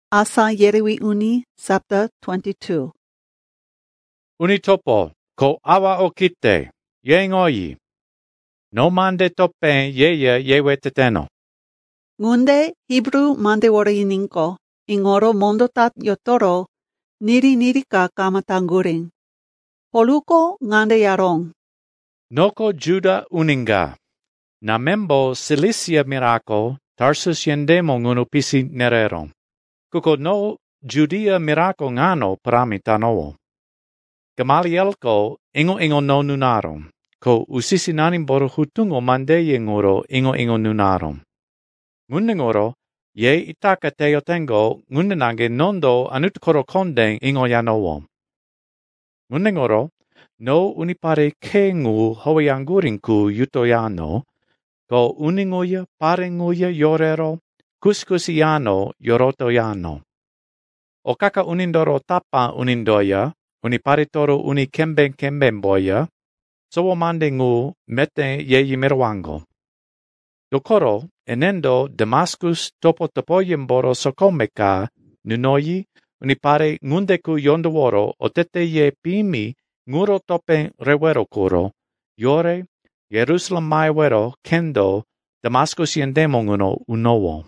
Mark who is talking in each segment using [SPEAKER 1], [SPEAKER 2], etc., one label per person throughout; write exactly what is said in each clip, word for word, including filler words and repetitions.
[SPEAKER 1] Asa Yeriwi Uni, Sabta twenty-two.
[SPEAKER 2] Unitopo, ko awa o kite, ye ngoyi. No mande tope ye ye ye weteteno.
[SPEAKER 1] Ngunde Hebrew mande warayininko, ingoro mondo tat yotoro, niri niri ka kamatanguring. Poluko ngande yarong.
[SPEAKER 2] Noko Juda uninga. Namembo Cilicia miraco, Tarsus yendemo ngunupisi nerero. Kuko no Judea miraco ngano paramitanowo. Gamalielko ingo ingo no nunaro. Ko usisi nanim boro hutungo mandeye ngoro ingo ingo nunaro. Ngunde ngoro, ye itaka teo tengo ngundenange nondo anutkoro kondeng ingo yanowo. Ngunde ngoro, no unipare ke ngu hoiangurinku yutoyano, ko uningoya parengoya yorero, kuskusiano yorotoyano. O kaka unindoro tapa unindoya, uniparitoro uni kemben kemben boya, sowo mande ngu mete ye yimirwango. Dokoro, enendo Damascus topo topoyemboro sokomeka, nunoyi, unipare ngundeku yondoworo otete ye pimi nguro tope rewero kuro, yore, Jerusalem maiwero kendo, Damascus yendemo nguno unowo.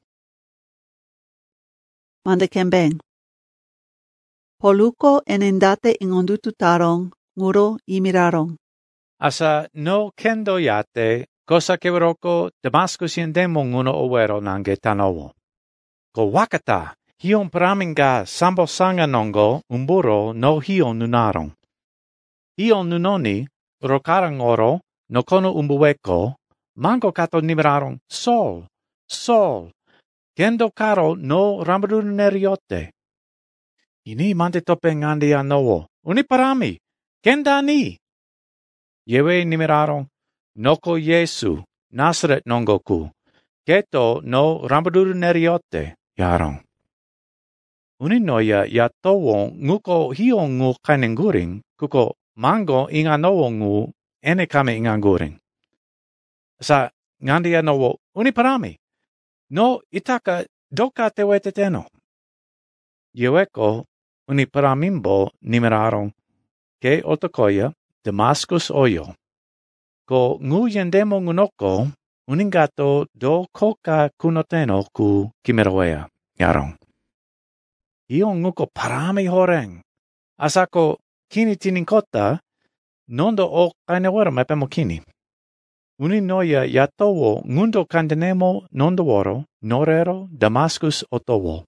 [SPEAKER 1] Mande kembeng. Poluko enendate ingondutu tarong, nguro imirarong.
[SPEAKER 2] Asa no kendo yate, kosa keweroko Damascus yendemo nguno owero nange tanowo. Ko wakata, hion praminga sambo sanga nongo umburo no hion nunarong. Hion nunoni, rokarangoro, no kono umbuweko, mango kato nimirarong, sol, sol, kendo karo no rambuduneriote. Ini mante tope ngandi anowo, uniparami, kendani. Yewe nimirarong, noko Yesu, Nazaret nongoku, keto no rambuduneriote, yarong. Uninoya yatowo nguko hiyo ngu kanenguring, kuko mango inganowo ngu ene kame inganguring. Sa ngandi anowo uniparami. No itaka doka te weteteno. Yeweko uniparamimbo nimirarong ke otokoya Damascus oyo. Ko ngu yendemo ngunoko uningato do koka kunoteno ku kimeroea yarong. Iyo nguko parami horeng. Asako kini tininkota nondo o kainewero mepemo kini. Uninoya yatowo ngundo kandenemo nondoworo norero Damascus otowo.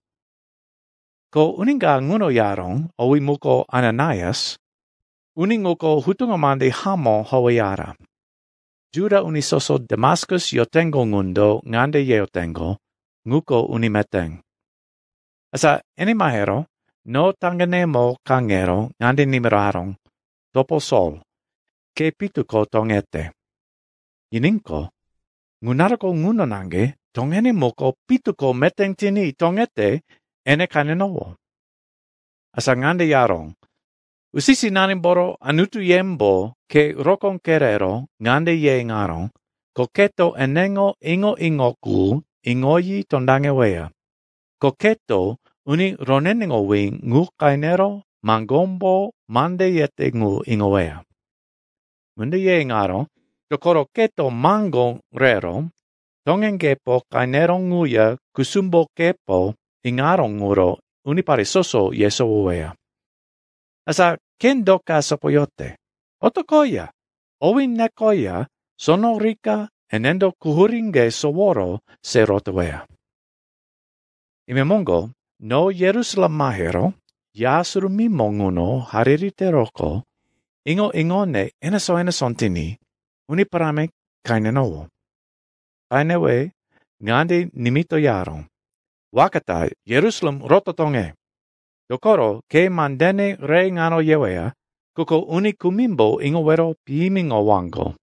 [SPEAKER 2] Ko uninga nguno yarong owi muko Ananias, uninguko hutungomande hamo howiara. Juda unisoso Damascus yotengo ngundo ngande yeotengo, nguko unimeteng. Asa eni mahero, no tanganemo kangero ngande nimirarong, topo sol, ke pituko tongete. Yininko, ngunarako nguno nange, tongene moko pituko meteng tini tongete, ene kanenowo. Asa ngande yarong, usisi nanimboro anutu yembo ke rokong kerero ngande ye ngarong, koketo enengo ingo ingoku ingoyi tondange wea. Koketo uni ronenengo wing ngu kainero mangombo mande yete ngu ingowea. Munde ye ngarong, dokoro keto mango rero, tongengepo kainero nguya kusumbo kepo ingarong nguro unipare soso yeso wea. Asa ken doka sopoyote, otokoya, owin nekoya, sono rika enendo kuhuringe soworo se rotowea. Imemongo, no Jerusalem mahero, yasuru mimo nguno haririte roko, ingo ingone enaso enasontini, uniparame kainenowo. Kainewe, ngande nimito yarong. Wakata Jerusalem rototonge. Dokoro ke mandene re ngano yewea, kuko unikumimbo ingowero pimingo wango.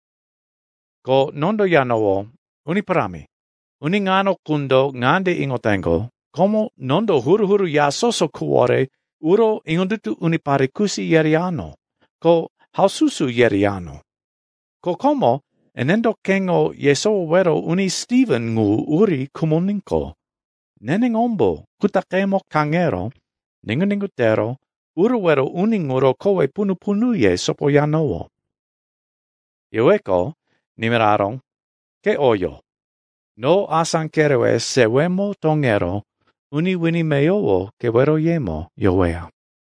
[SPEAKER 2] Ko nondo yanowo, uniparami, uningano kundo ngande ingotengo, como nondo huru huru ya soso kuore, uro ingondutu unipare kusi yeriano, ko haususu yeriano. Ko como, enendo kengo yeso wero uni Stephen ngu uri kumuninko. neneng ombo, kutakemo kangero, ninguningutero, uruwero uninguro kowe punu-punuye sopo yanowo. Iweko, nimeraron, ke oyo. No asan kerewe sewemo tongero, uni wini meyowo ke wero yemo yowea.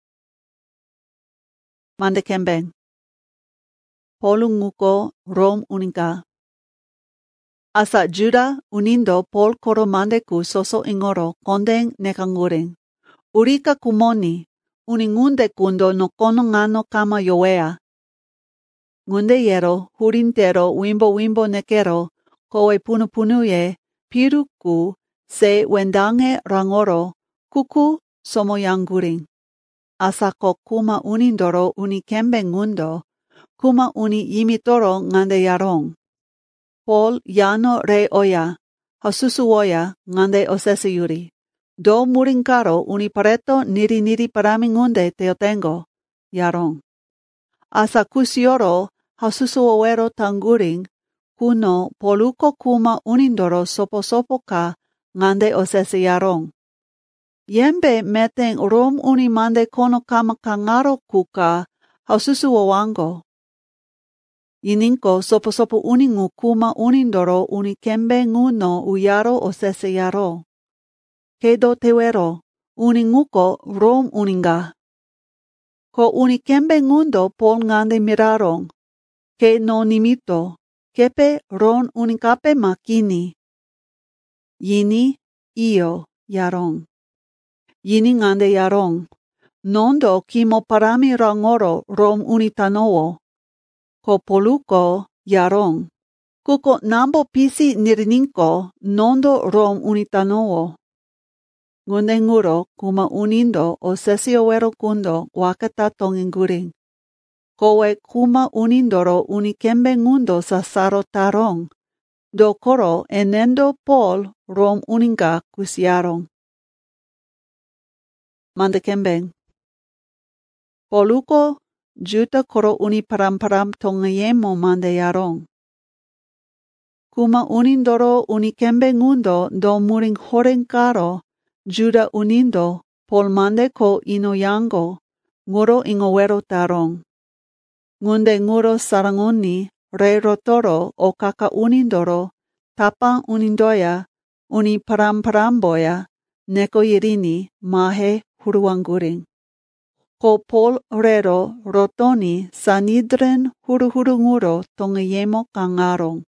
[SPEAKER 1] Mande kembeng. Polu nguko Rom uninga. Asa Juda unindo pol koro mandeku soso ingoro kondeng nekanguring. Urika kumoni, uningunde kundo no kono ngano kama yowea. Ngunde yero, hurintero wimbo wimbo nekero, kowe punu punuye, piruku, se wendange rangoro, kuku somo yanguring. Asa ko kuma unindoro unikembe ngundo, kuma uni yimitoro ngande yarong. Pol yano re oya, hasusu oya ngande osese yuri. Do murinkaro unipareto niri niri parami ngunde teotengo, yarong. Asa kusioro hasusu owero tanguring, kuno poluko kuma unindoro sopo sopo ka ngande osese yarong. Yembe meten rom uni mande kono kama kangaro kuka hasusu owango. Yininko sopo sopo uningu kuma unindoro unikembe nguno uyaro osese yaro. Kedo tewero, uninguko rom uninga. Ko unikembe ngundo pol ngande mirarong. Ke no nimito, kepe ron unikape makini. Yini, iyo, yarong. Yini ngande yarong. Nondo kimo parami rangoro rom unitanowo. Ko poluko yarong. Kuko nambo pisi nirininko nondo rom unitanowo. Ngunde nguro kuma unindo o sesio wero kundo wakata tonginguring. Kowe kuma unindoro unikembe ngundo sasaro tarong. Do koro enendo pol rom uninga kusiarong. Mande kembeng. Poluko juta koro uni param param tongayemo mande yarong. Kuma unindoro unikembe ngundo do muring horeng karo, juda unindo pol mande ko inoyango, nguro ingowero tarong. Ngunde nguro sarangoni, re rotoro o kaka unindoro, tapa unindoya, uni param paramboya, neko yirini, mahe huruanguring. Ko pol rero rotoni sanidren huru huru nguro tongayemo kangarong.